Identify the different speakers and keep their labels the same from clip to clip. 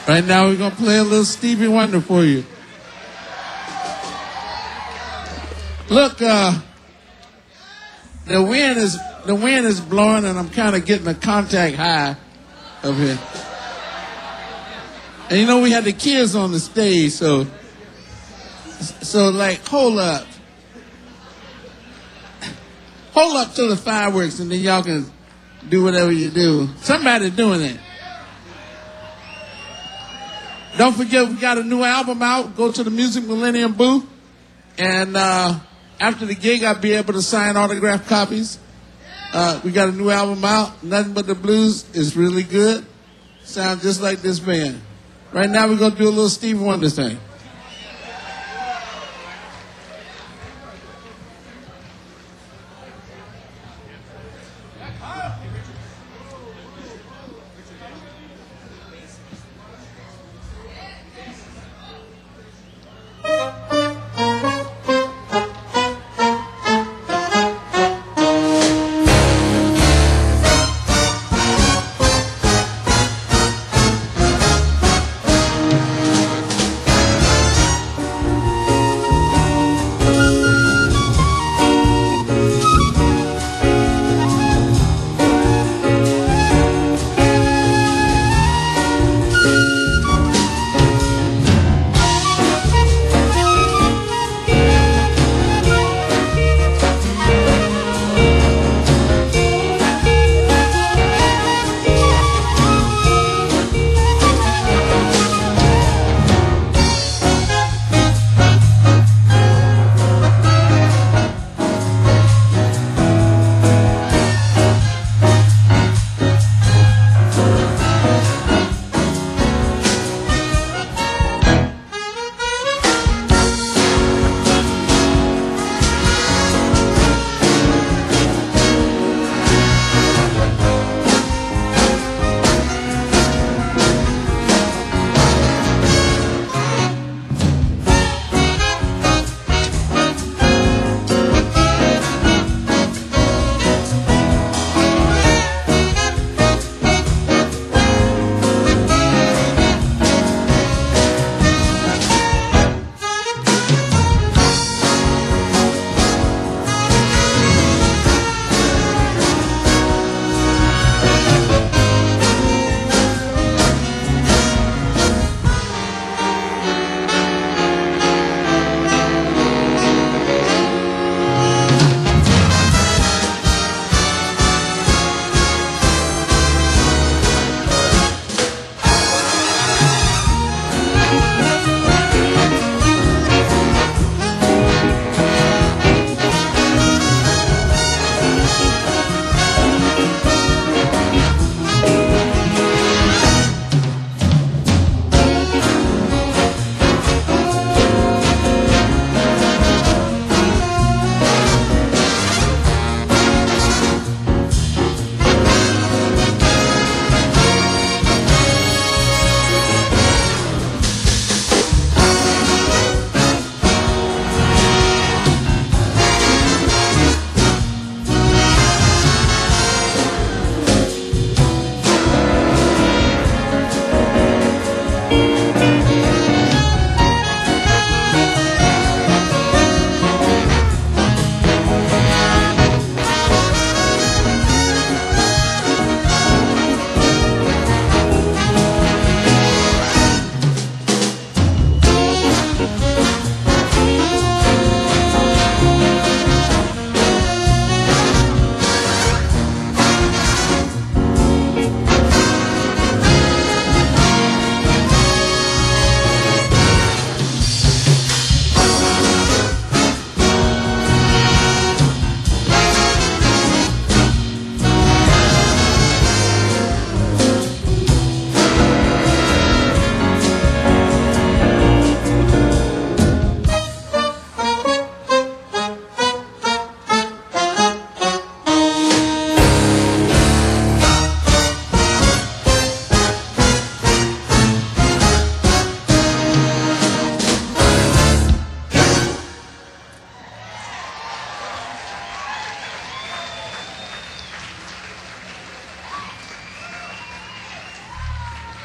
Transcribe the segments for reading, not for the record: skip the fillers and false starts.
Speaker 1: Right now, we're going to play a little Stevie Wonder for you. Look, the wind is blowing, and I'm kind of getting a contact high up here. And you know, we had the kids on the stage, so like, hold up till the fireworks, and then y'all can do whatever you do. Somebody doing it. Don't forget, we got a new album out. Go to the Music Millennium booth. And after the gig, I'll be able to sign autographed copies. We got a new album out. Nothing But the Blues is really good. Sounds just like this band. Right now, we're going to do a little Stevie Wonder thing.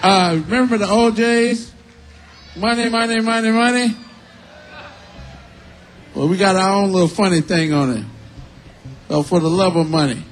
Speaker 1: Remember the OJs? Money, money, money, money. Well, we got our own little funny thing on it. So for the love of money.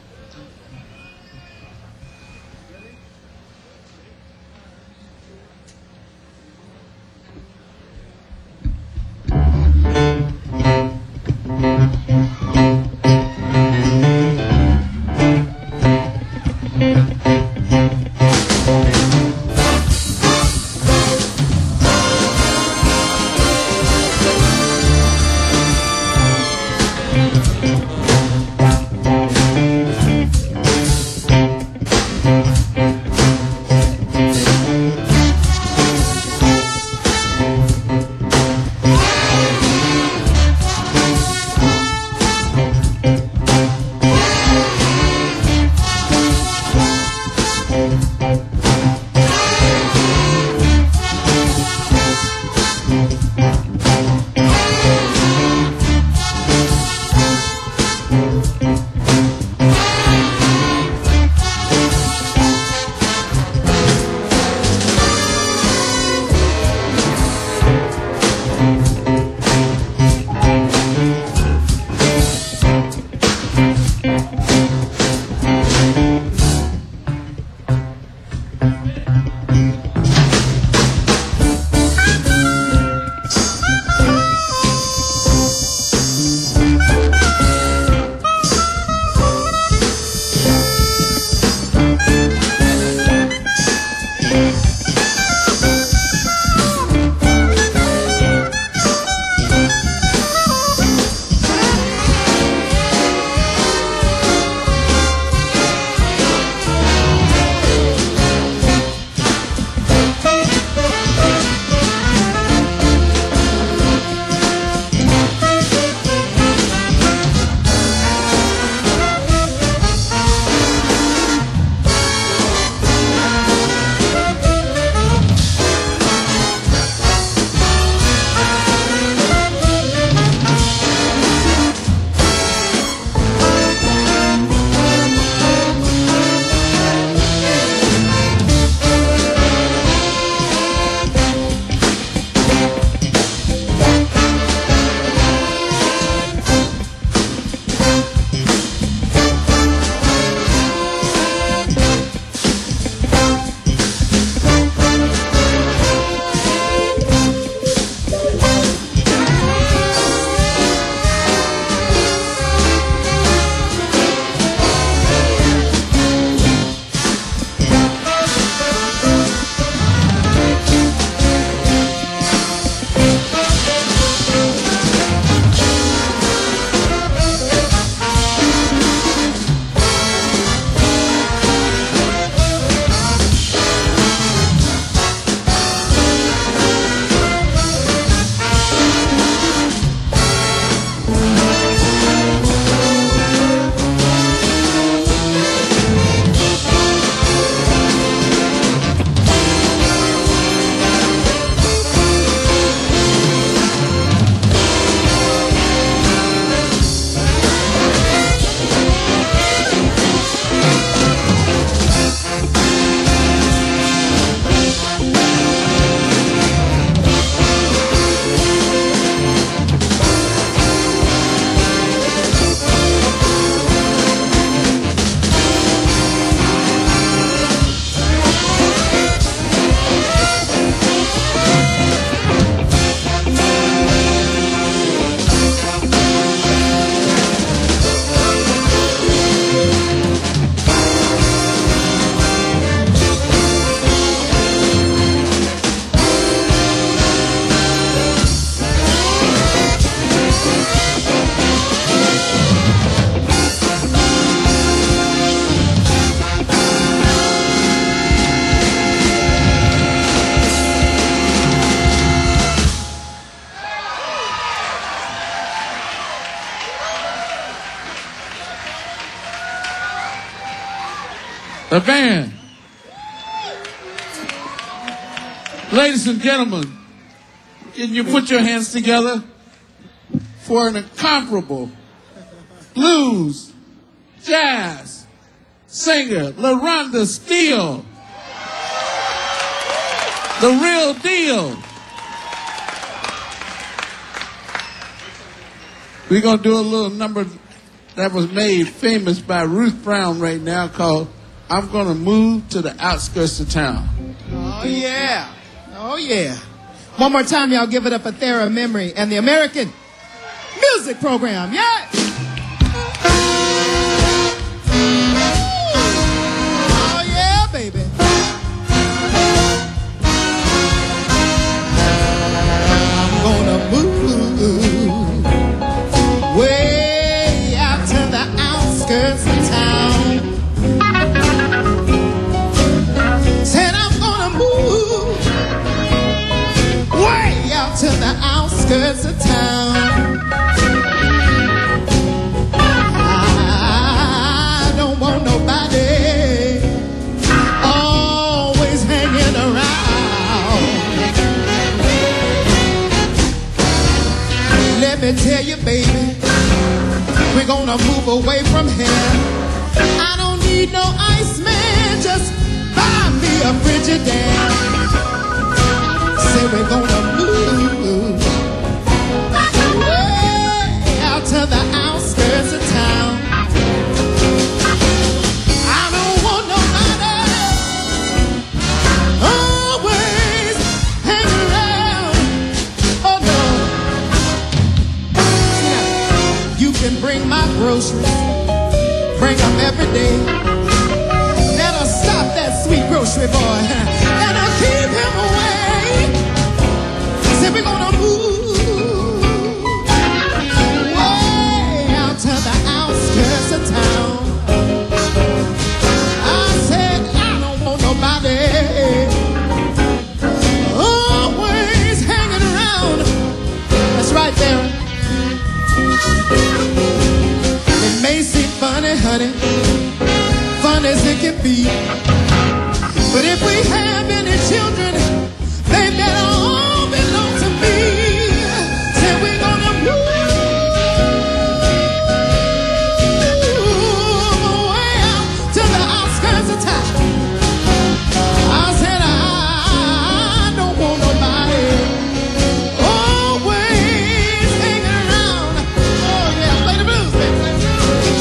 Speaker 1: The band. Ladies and gentlemen, can you put your hands together for an incomparable blues, jazz singer, LaRonda Steele. The real deal. We're going to do a little number that was made famous by Ruth Brown right now called I'm Going to Move to the Outskirts of Town.
Speaker 2: Oh, yeah. Oh, yeah. One more time, y'all give it up for Thera Memory and the American Music Program. Yeah. Oh, yeah, baby. I'm gonna move way out to the outskirts of town. Said I'm gonna move way out to the outskirts of town. I don't want nobody always hanging around. Let me tell you, baby, we're gonna move away from here. I don't need no Iceman, just buy me a Frigidaire. Say we're gonna move way out to the outskirts of town. I don't want nobody always hanging around. Oh no. You can bring my groceries, bring them every day. That'll stop that sweet grocery boy, and I'll keep him away. Say we're gonna move way out to the outskirts of town. I said I don't want nobody always hanging around. That's right, Darren. It may seem funny, honey, fun as it can be, but if we have any children, they better all belong to me. Say we're gonna move way out to the outskirts of town. I said I don't want nobody always hanging around. Oh yeah, play the blues, baby. Play the blues.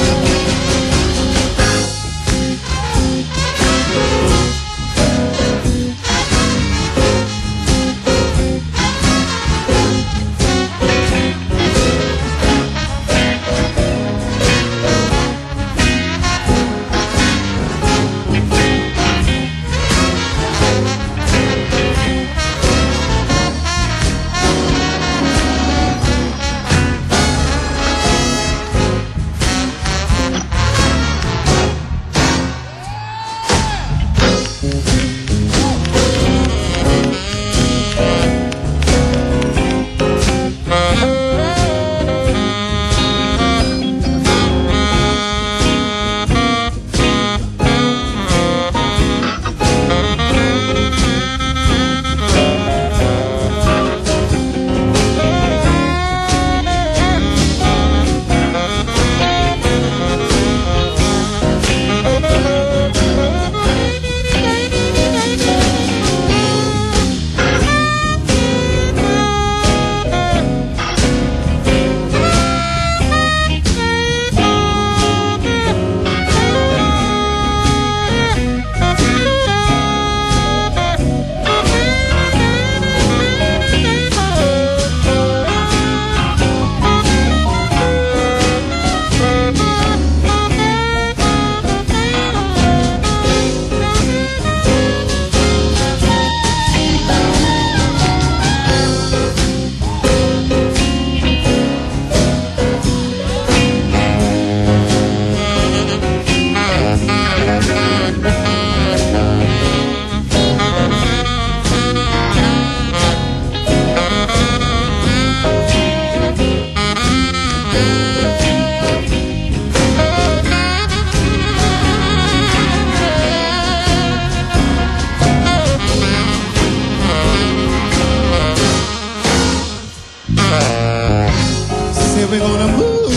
Speaker 2: We're gonna move.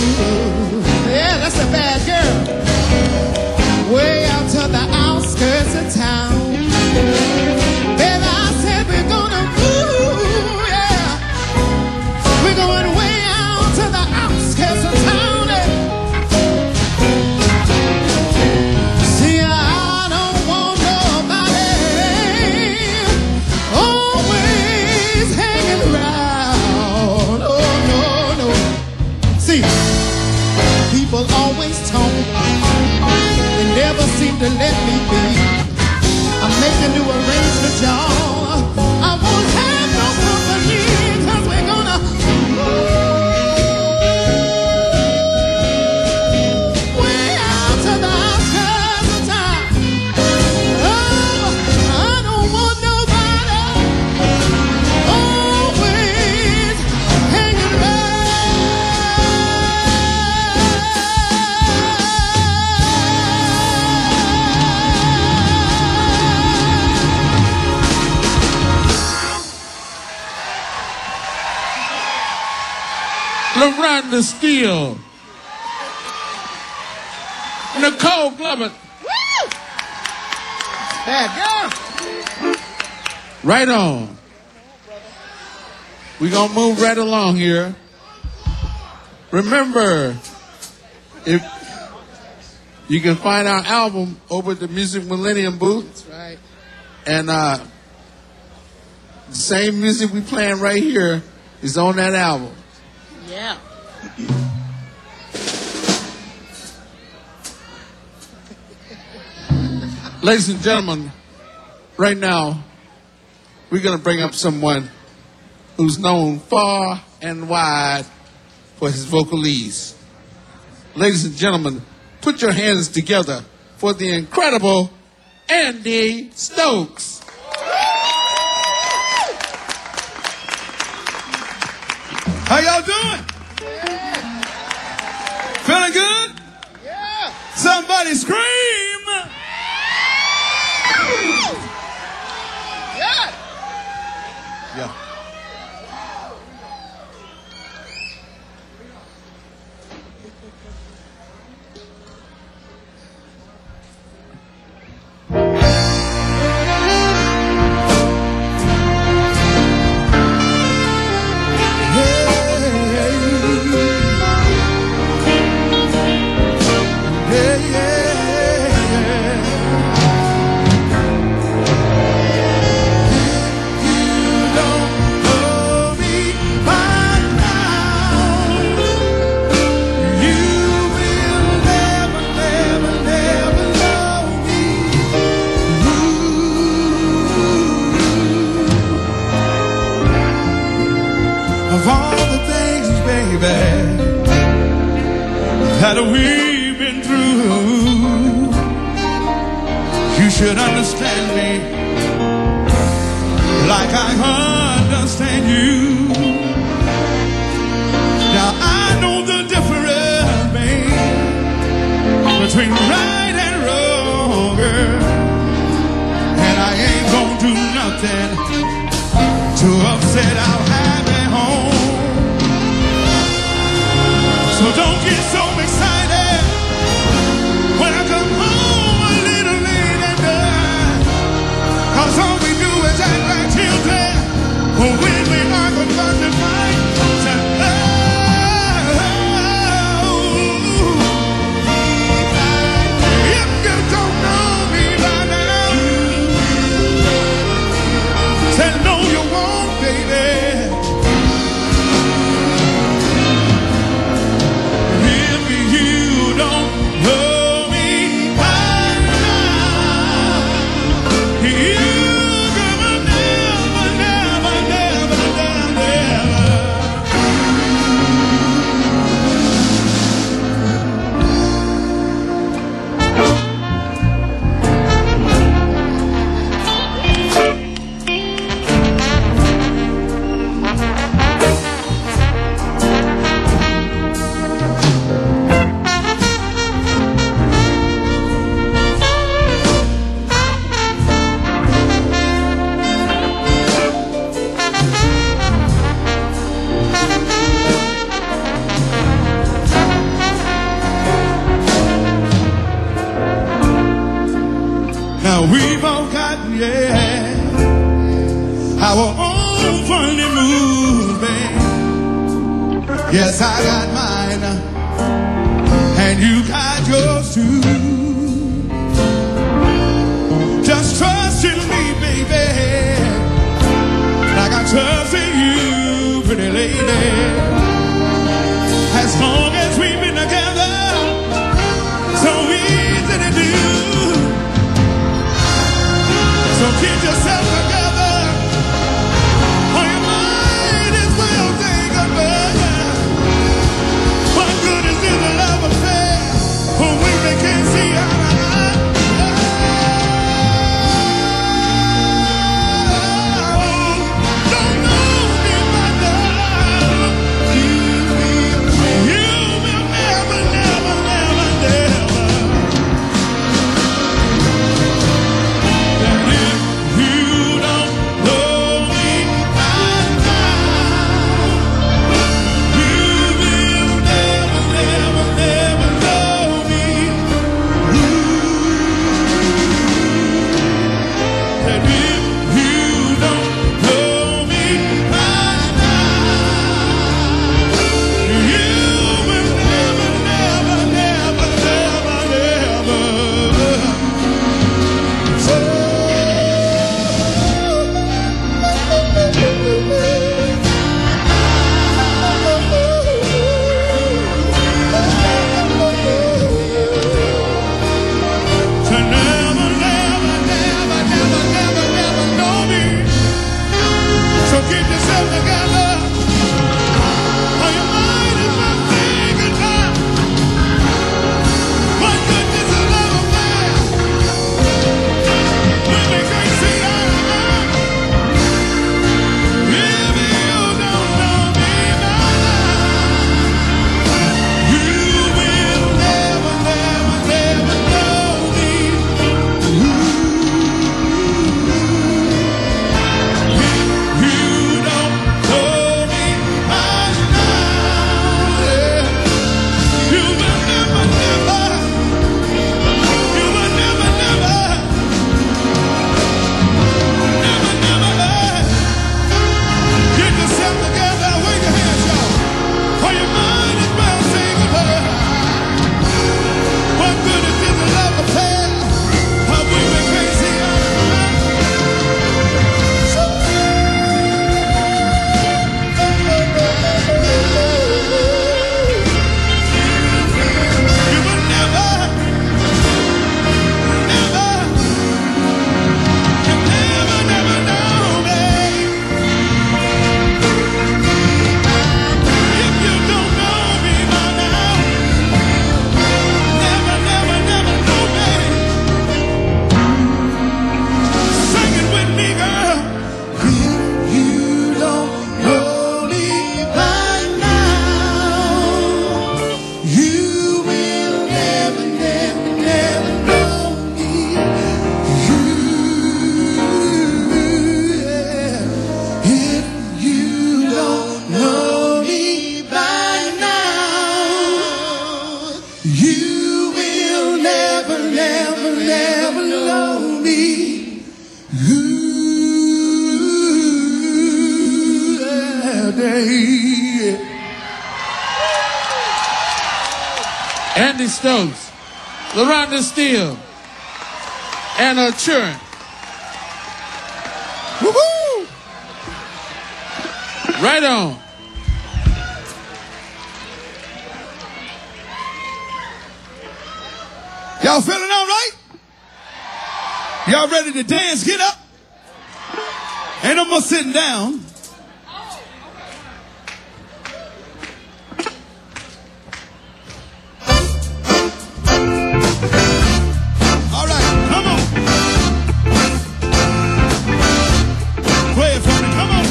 Speaker 2: Yeah, that's a bad girl. Way out to the outskirts of town. Baby, I said people always talk. They never seem to let me be. I'm making new arrangements, y'all. I won't have no company, 'cause we're gonna way out to the outskirts of town. Oh, I don't want nobody always hanging
Speaker 1: LaRonda Steele, Nicole Glover.
Speaker 2: bad girl.
Speaker 1: Right on. We're going to move right along here. Remember, if you can find our album over at the Music Millennium booth.
Speaker 2: That's right.
Speaker 1: And the same music we playing right here is on that album.
Speaker 2: Yeah.
Speaker 1: Ladies and gentlemen, right now, we're going to bring up someone who's known far and wide for his vocalese. Ladies and gentlemen, put your hands together for the incredible Andy Stokes.
Speaker 3: How y'all doing? Feeling good?
Speaker 2: Yeah.
Speaker 3: Somebody scream!
Speaker 2: Yeah.
Speaker 1: Yeah.
Speaker 3: Of all the things, baby, that we've been through, you should understand me like I understand you. Now I know the difference, babe, between right and wrong, girl, and I ain't gonna do nothing to upset our happy home. So don't get so excited when I come home a little late at night, 'cause all we do is act like children when we argue about the fight. Say, oh, if you don't know me by now, say no you won't, baby. If you don't know me by now, you gonna never, never, never, never, now we've all got, yeah, our own funny moves, babe. Yes, I got mine, and you got yours too. Just trust in me, baby, like I trust in you, pretty lady. As long as we've been together, You will never, never, never know me.
Speaker 1: Andy Stokes, LaRonda Steele, Anna Churn. Woo-hoo! Right on.
Speaker 3: Y'all feeling all right? Y'all ready to dance? Get up. Ain't no more sitting down. All right, come on. Play it for me, come on.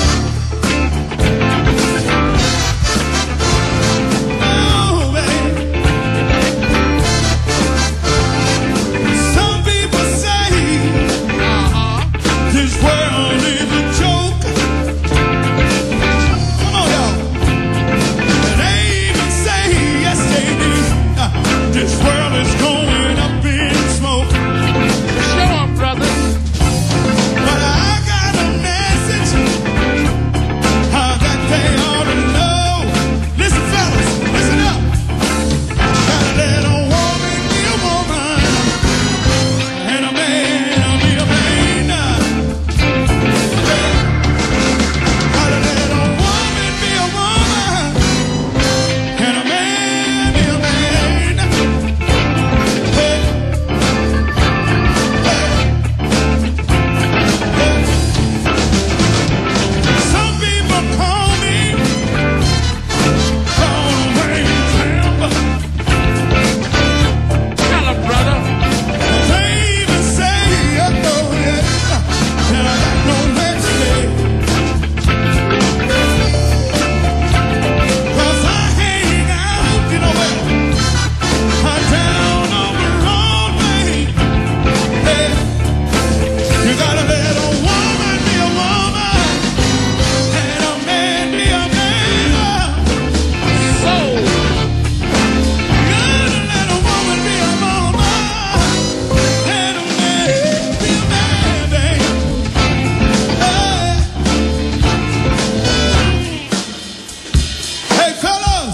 Speaker 3: Oh, baby. Some people say this world is a joke. Come on, y'all. And they even say, yes, they do. This world is going up in smoke.
Speaker 1: Show 'em, brother.
Speaker 3: But I got a message that they ought to know. Listen, fellas, listen up. Gotta let a woman be a woman, and a man be a man. Gotta let a woman be a woman, and a man be a man. Hey, hey, some people call me Broadway tramp.
Speaker 1: Tell 'em, brother.
Speaker 3: They even say, oh yeah, that I got nowhere to stay. 'Cause I hang out, you know where? Down on Broadway. Hey, you gotta let a woman be a woman, and a man be a man.
Speaker 1: So,
Speaker 3: Gotta let a woman be a woman, and a man be a man, babe. Hey, fellas,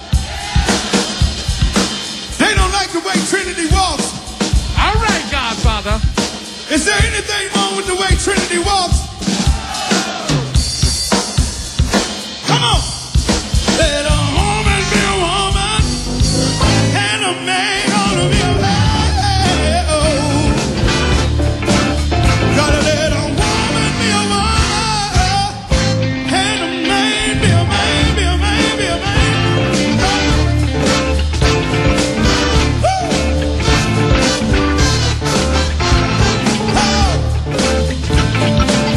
Speaker 3: they don't like the way Trinity walks.
Speaker 1: all right, Godfather.
Speaker 3: Is there anything wrong with the way Trinity walks? Come on. Let a woman be a woman, and a man ought to be a man. Oh. Gotta let a woman be a woman, and a man be a man, be a man, be a man. Woo. Oh.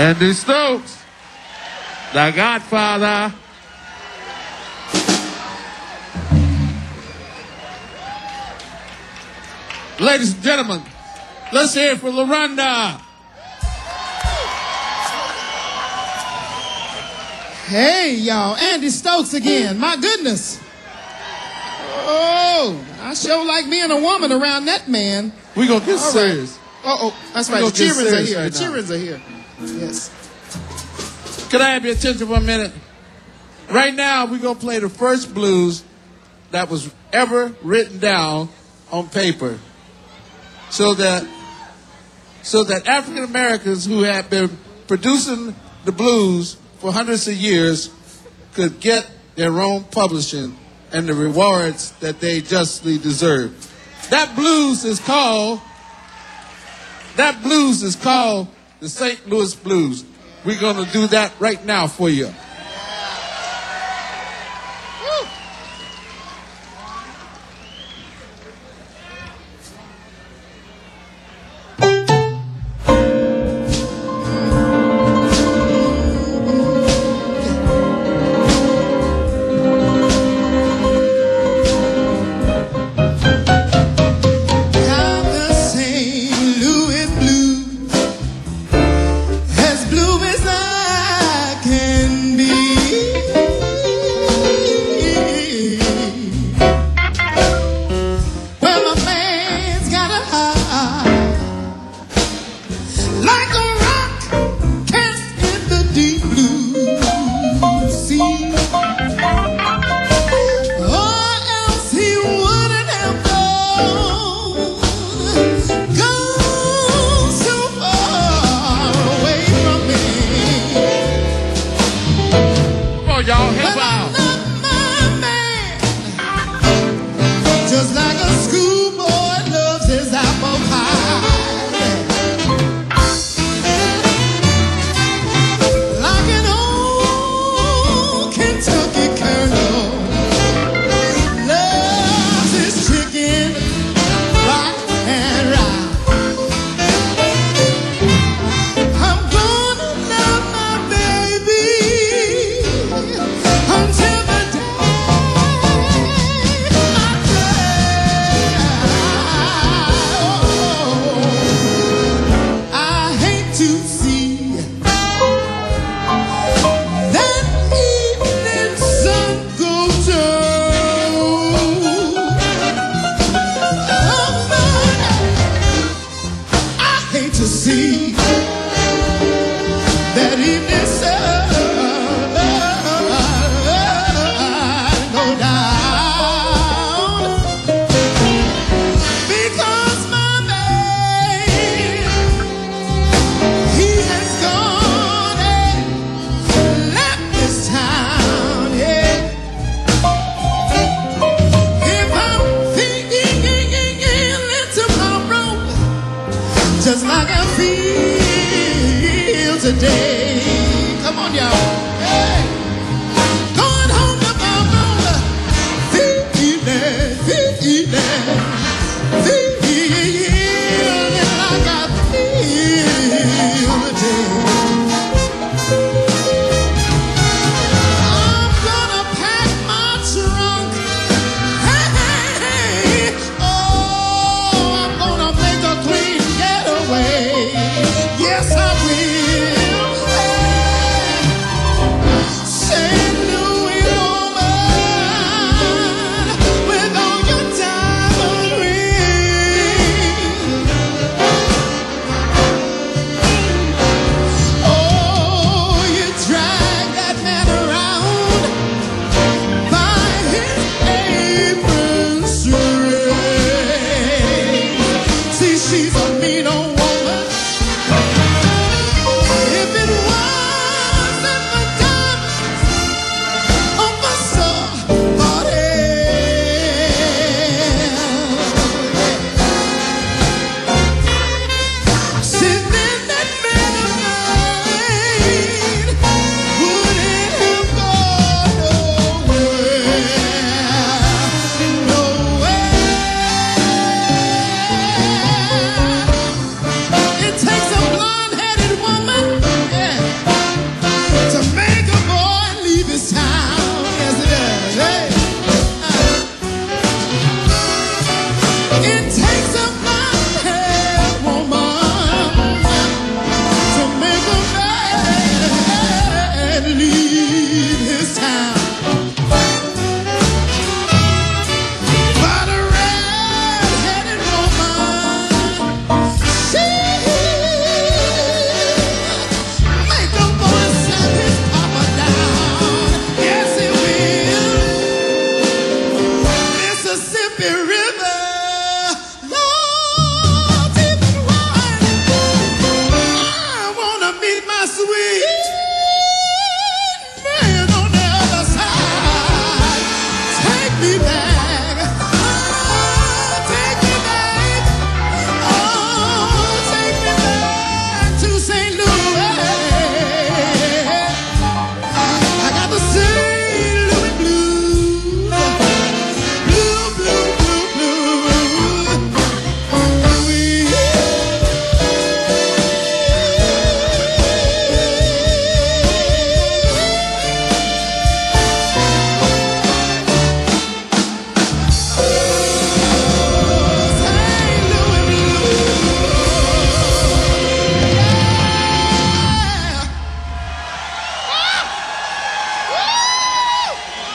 Speaker 1: Andy Stokes, the Godfather. Ladies and gentlemen, let's hear it for LaRonda.
Speaker 2: Hey, y'all, Andy Stokes again. My goodness. Oh, I sure like being a woman around that man.
Speaker 1: We gonna get
Speaker 2: All
Speaker 1: serious.
Speaker 2: Right. Oh, that's right. The cheerings are here. The cheerings are here. Yes.
Speaker 1: Can I have your attention for a minute? Right now, we're gonna play the first blues that was ever written down on paper, so that African Americans who have been producing the blues for hundreds of years could get their own publishing and the rewards that they justly deserve. That blues is called the St. Louis Blues. We're going to do that right now for you.
Speaker 2: Until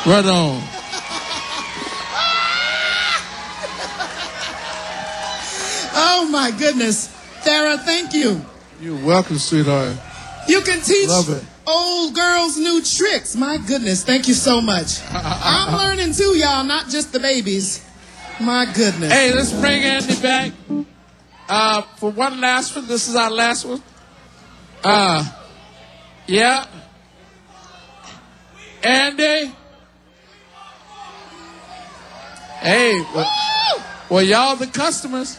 Speaker 1: Right on.
Speaker 2: Oh my goodness. Thera, thank you.
Speaker 1: You're welcome, sweetheart.
Speaker 2: You can teach
Speaker 1: Love it.
Speaker 2: old girls new tricks. My goodness, thank you so much. I'm learning too, y'all, not just the babies. My goodness.
Speaker 1: Hey, let's bring Andy back for one last one. This is our last one. Yeah. Andy. Hey, well, y'all the customers.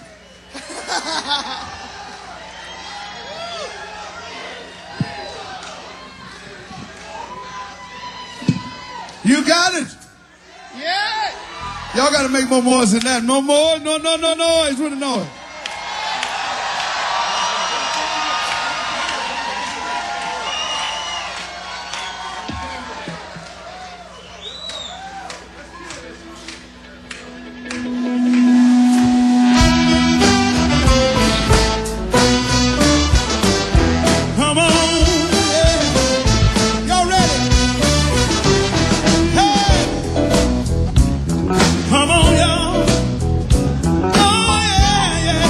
Speaker 3: You got it.
Speaker 2: Yeah.
Speaker 3: Y'all got to make more noise than that. No more. No noise with the noise. Come on. Yeah. Y'all ready? Hey. Come on, y'all. Oh, yeah, yeah.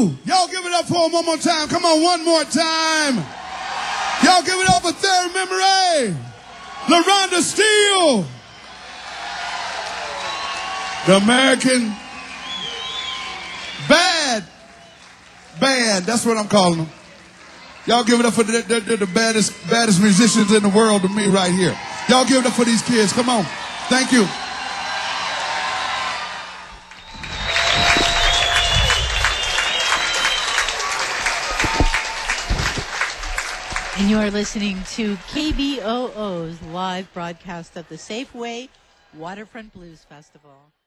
Speaker 3: Woo! Y'all give it up for him one more time. Come on, one more time. Y'all give it up for third memory. LaRonda Steele. The American Bad Band. That's what I'm calling them. Y'all give it up for the baddest musicians in the world to me right here. Y'all give it up for these kids. Come on. Thank you.
Speaker 4: And you are listening to KBOO's live broadcast of the Safeway Waterfront Blues Festival.